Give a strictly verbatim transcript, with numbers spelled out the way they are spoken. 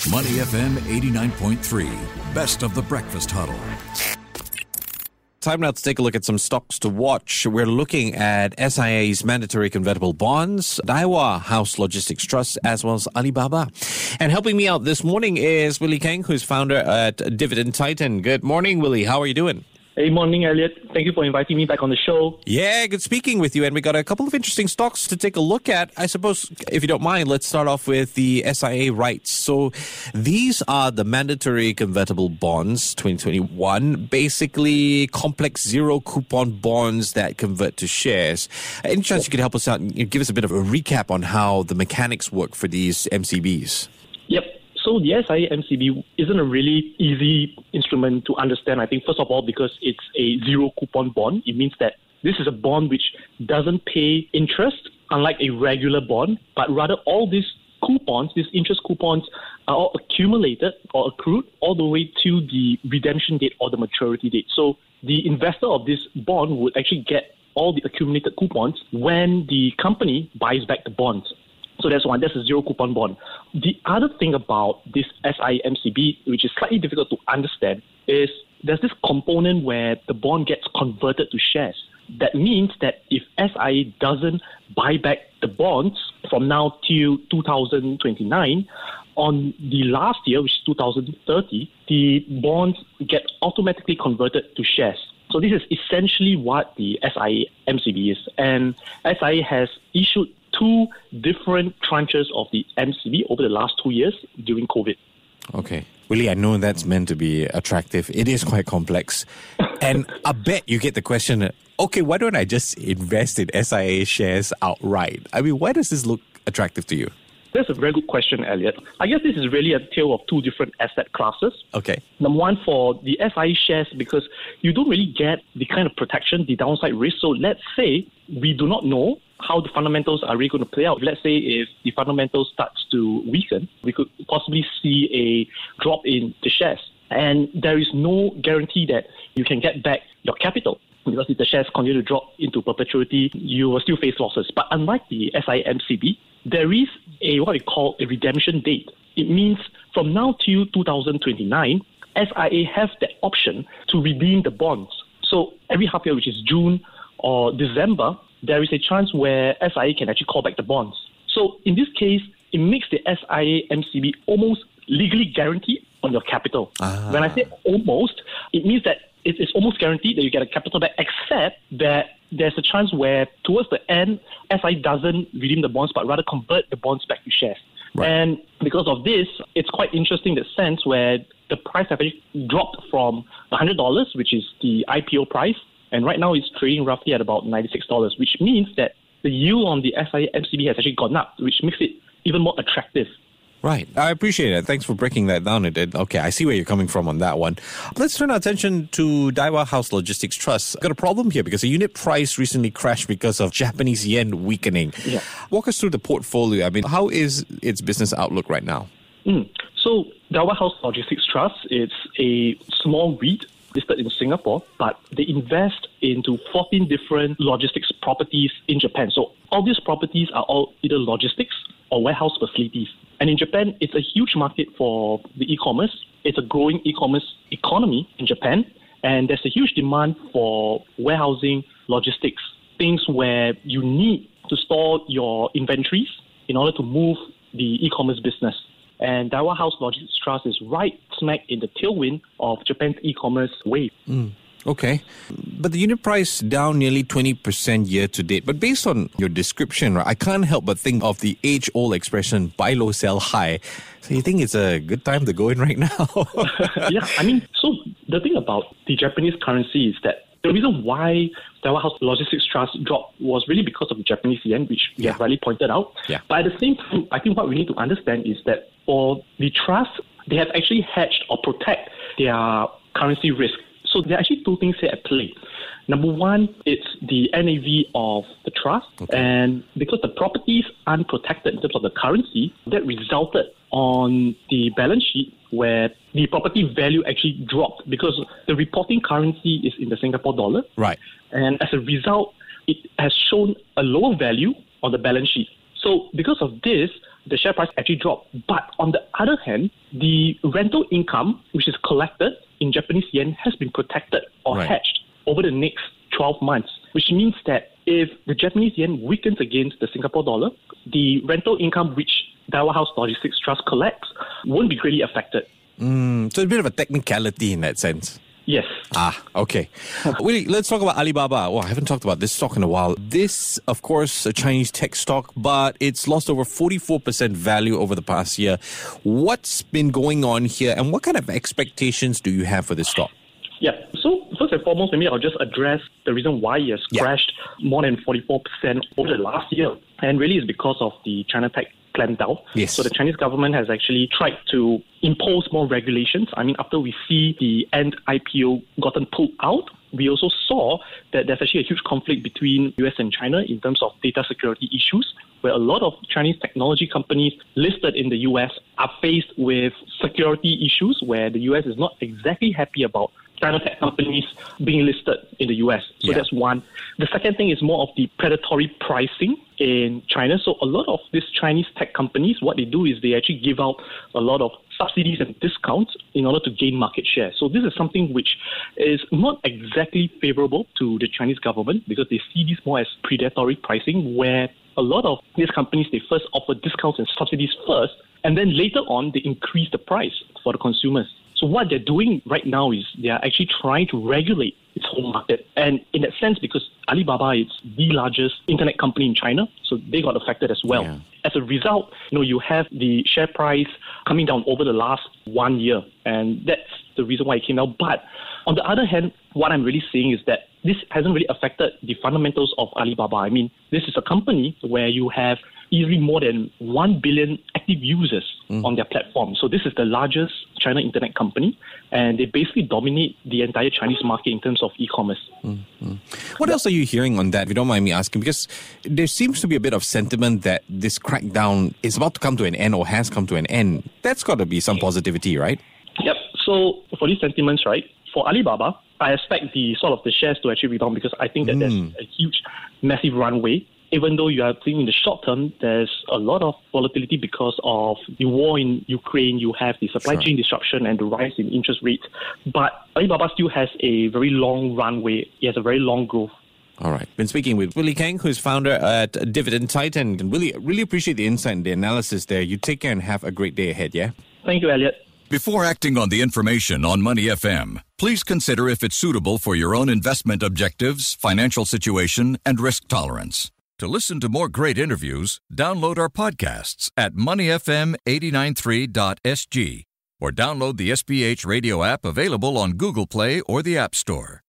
Money F M eighty-nine point three, best of the breakfast huddle. Time now to take a look at some stocks to watch. We're looking at S I A's mandatory convertible bonds, Daiwa House Logistics Trust, as well as Alibaba. And helping me out this morning is Willie Keng, who's founder at Dividend Titan. Good morning, Willie. How are you doing? Hey, morning, Elliot. Thank you for inviting me back on the show. Yeah, good speaking with you. And we got a couple of interesting stocks to take a look at. I suppose, if you don't mind, let's start off with the S I A rights. So these are the mandatory convertible bonds twenty twenty-one, basically complex zero coupon bonds that convert to shares. Any chance you could help us out and give us a bit of a recap on how the mechanics work for these M C Bs? Yep. So the S I A M C B isn't a really easy instrument to understand, I think, first of all, because it's a zero coupon bond. It means that this is a bond which doesn't pay interest, unlike a regular bond, but rather all these coupons, these interest coupons, are all accumulated or accrued all the way to the redemption date or the maturity date. So the investor of this bond would actually get all the accumulated coupons when the company buys back the bonds. So that's one. That's a zero coupon bond. The other thing about this S I A M C B, which is slightly difficult to understand, is there's this component where the bond gets converted to shares. That means that if S I A doesn't buy back the bonds from now till two thousand twenty-nine, on the last year, which is two thousand thirty, the bonds get automatically converted to shares. So this is essentially what the S I A M C B is. And S I A has issued two different tranches of the M C B over the last two years during COVID. Okay. Willie, I know that's meant to be attractive. It is quite complex. And I bet you get the question, okay, why don't I just invest in S I A shares outright? I mean, why does this look attractive to you? That's a very good question, Elliot. I guess this is really a tale of two different asset classes. Okay. Number one, for the S I A shares, because you don't really get the kind of protection, the downside risk. So let's say we do not know how the fundamentals are really going to play out. Let's say if the fundamentals starts to weaken, we could possibly see a drop in the shares. And there is no guarantee that you can get back your capital. Because if the shares continue to drop into perpetuity, you will still face losses. But unlike the S I A M C B, there is a what we call a redemption date. It means from now till two thousand twenty-nine, S I A has the option to redeem the bonds. So every half year, which is June or December, there is a chance where S I A can actually call back the bonds. So in this case, it makes the S I A M C B almost legally guaranteed on your capital. Ah. When I say almost, it means that it is almost guaranteed that you get a capital back, except that there's a chance where towards the end, S I A doesn't redeem the bonds, but rather convert the bonds back to shares. Right. And because of this, it's quite interesting in the sense where the price has actually dropped from one hundred dollars, which is the I P O price, and right now it's trading roughly at about ninety-six dollars, which means that the yield on the S I A M C B has actually gone up, which makes it even more attractive. Right. I appreciate it. Thanks for breaking that down. It did. Okay, I see where you're coming from on that one. Let's turn our attention to Daiwa House Logistics Trust. Got a problem here because the unit price recently crashed because of Japanese yen weakening. Yeah. Walk us through the portfolio. I mean, how is its business outlook right now? Mm. So Daiwa House Logistics Trust, it's a small REIT listed in Singapore, but they invest into fourteen different logistics properties in Japan. So all these properties are all either logistics or warehouse facilities. And in Japan, it's a huge market for the e-commerce. It's a growing e-commerce economy in Japan. And there's a huge demand for warehousing logistics, things where you need to store your inventories in order to move the e-commerce business. And Daiwa House Logistics Trust is right smack in the tailwind of Japan's e-commerce wave. Mm. Okay. But the unit price down nearly twenty percent year to date. But based on your description, right, I can't help but think of the age-old expression, buy low, sell high. So you think it's a good time to go in right now? Yeah, I mean, so the thing about the Japanese currency is that the reason why Daiwa House Logistics Trust dropped was really because of the Japanese yen, which we yeah. have rightly pointed out. Yeah. But at the same time, I think what we need to understand is that for the trust, they have actually hedged or protect their currency risk. So there are actually two things here at play. Number one, it's the N A V of the trust. Okay. And because the properties aren't protected in terms of the currency, that resulted on the balance sheet where the property value actually dropped because the reporting currency is in the Singapore dollar. Right. And as a result, it has shown a lower value on the balance sheet. So because of this, the share price actually dropped. But on the other hand, the rental income, which is collected in Japanese yen, has been protected or Right. hedged over the next twelve months, which means that if the Japanese yen weakens against the Singapore dollar, the rental income which Daiwa House Logistics Trust collects won't be greatly affected. Mm, so it's a bit of a technicality in that sense. Yes. Ah, okay. Willie, let's talk about Alibaba. Well, I haven't talked about this stock in a while. This, of course, a Chinese tech stock, but it's lost over forty-four percent value over the past year. What's been going on here, and what kind of expectations do you have for this stock? Yeah. So first and foremost, maybe I'll just address the reason why it has Yeah. crashed more than forty-four percent over the last year. And really it's because of the China tech clampdown. Yes. So the Chinese government has actually tried to impose more regulations. I mean, after we see the Ant I P O gotten pulled out, we also saw that there's actually a huge conflict between U S and China in terms of data security issues, where a lot of Chinese technology companies listed in the U S are faced with security issues where the U S is not exactly happy about China tech companies being listed in the U S. So Yeah. that's one. The second thing is more of the predatory pricing in China. So a lot of these Chinese tech companies, what they do is they actually give out a lot of subsidies and discounts in order to gain market share. So this is something which is not exactly favorable to the Chinese government because they see this more as predatory pricing, where a lot of these companies, they first offer discounts and subsidies first, and then later on they increase the price for the consumers. So what they're doing right now is they are actually trying to regulate its whole market. And in that sense, because Alibaba is the largest internet company in China, so they got affected as well. Yeah. As a result, you know, you have the share price coming down over the last one year. And that's the reason why it came down. But on the other hand, what I'm really seeing is that this hasn't really affected the fundamentals of Alibaba. I mean, this is a company where you have easily more than one billion active users mm. on their platform. So this is the largest China internet company, and they basically dominate the entire Chinese market in terms of e-commerce. Mm-hmm. What else are you hearing on that, if you don't mind me asking? Because there seems to be a bit of sentiment that this crackdown is about to come to an end or has come to an end. That's got to be some positivity, right? Yep. So for these sentiments, right, for Alibaba, I expect the sort of the shares to actually rebound because I think that mm. there's a huge, massive runway. Even though you are seeing in the short term, there's a lot of volatility because of the war in Ukraine. You have the supply sure. chain disruption and the rise in interest rates. But Alibaba still has a very long runway. It has a very long growth. All right. Been speaking with Willie Kang, who's founder at Dividend Titan. And Willie, really appreciate the insight and the analysis there. You take care and have a great day ahead, yeah? Thank you, Elliot. Before acting on the information on Money F M, please consider if it's suitable for your own investment objectives, financial situation, and risk tolerance. To listen to more great interviews, download our podcasts at money f m eight nine three dot s g or download the S B H radio app available on Google Play or the App Store.